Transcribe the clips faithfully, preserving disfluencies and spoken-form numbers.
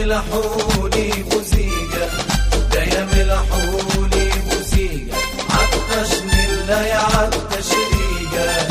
ملحوني بوزيقة، ده يا ملحوني بوزيقة، عطشني اللي يعطش ريقة.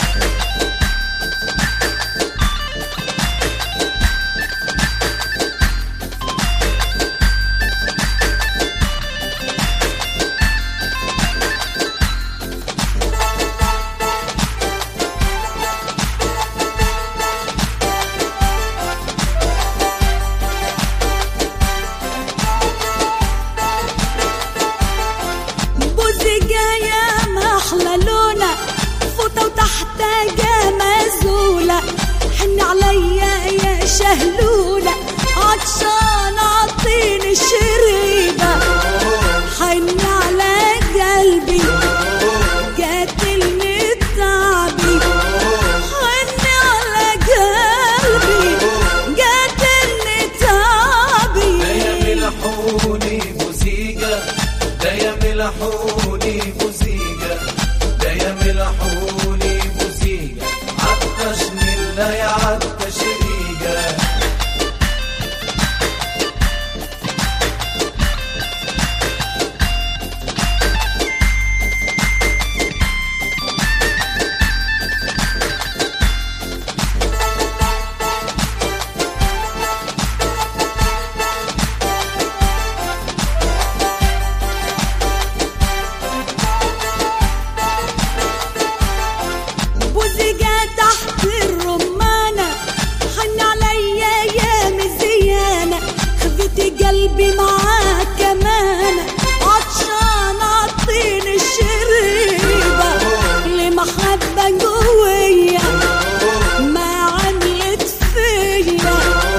وتحتاجة مزولة، حن عليا يا شهلولة، عطشان عطيني الشريبة، حن على قلبي قاتلني تعبي، حن على قلبي قاتلني تعبي. ده يا ملحوني بوزيقة، ده يا ملحوني بوزيقة، ده يا ملحوني بوزيقة، عطشني اللي يعطش ريقة. تحت الرمانة، حن عليا يا مزيانة، خذت قلبي معاك كمانة، عطشان عطيني الشريبة، لمحبة قوية ما عملت فيا،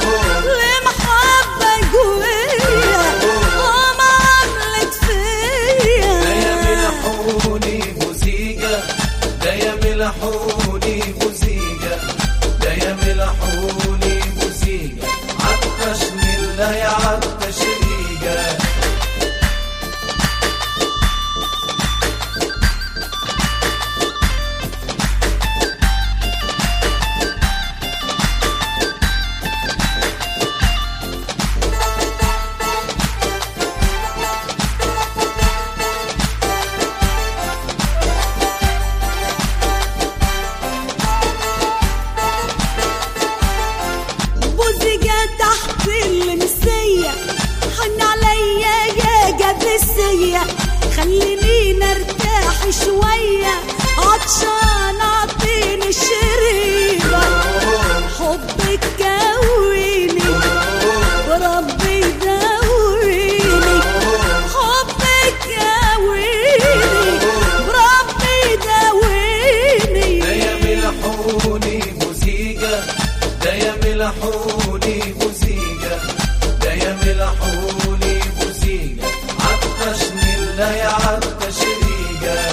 لمحبة قوية ما عملت فيا. ده يا ملحوني بوزيقة، ده يا ملحوني بوزيقة، ده يا ملحوني بوزيقة، عطشني اللي يعطش ريقة. تحت المسية، حن عليا يا جبسية، خليني نرتاح شوية، عطشان عطيني الشريبة، حبك كويني وربي يداويني، حبك كويني وربي يداويني. ده يا ملحوني بوزيقة، ده يا ملحوني بوزيقة، ده يا ملحوني بوزيقة، عطشني اللي يعطش ريقة.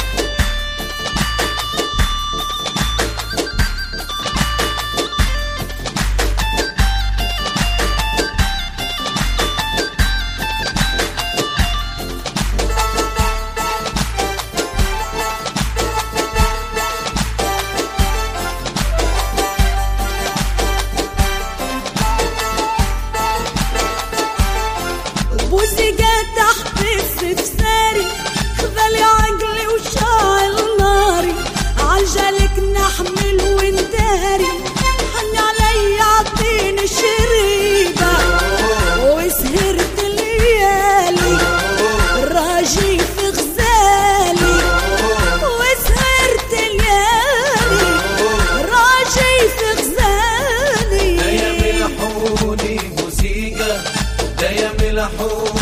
بوزيقة تحت السفساري، خذلي عقلي وشاعل ناري، عجلك نحمل ونداري، حن علي عطيني الشريبة، وسهرت الليالي راجي في غزالي، وسهرت الليالي راجي في غزالي. ده يا ملحوني بوزيقة، ده يا ملحوني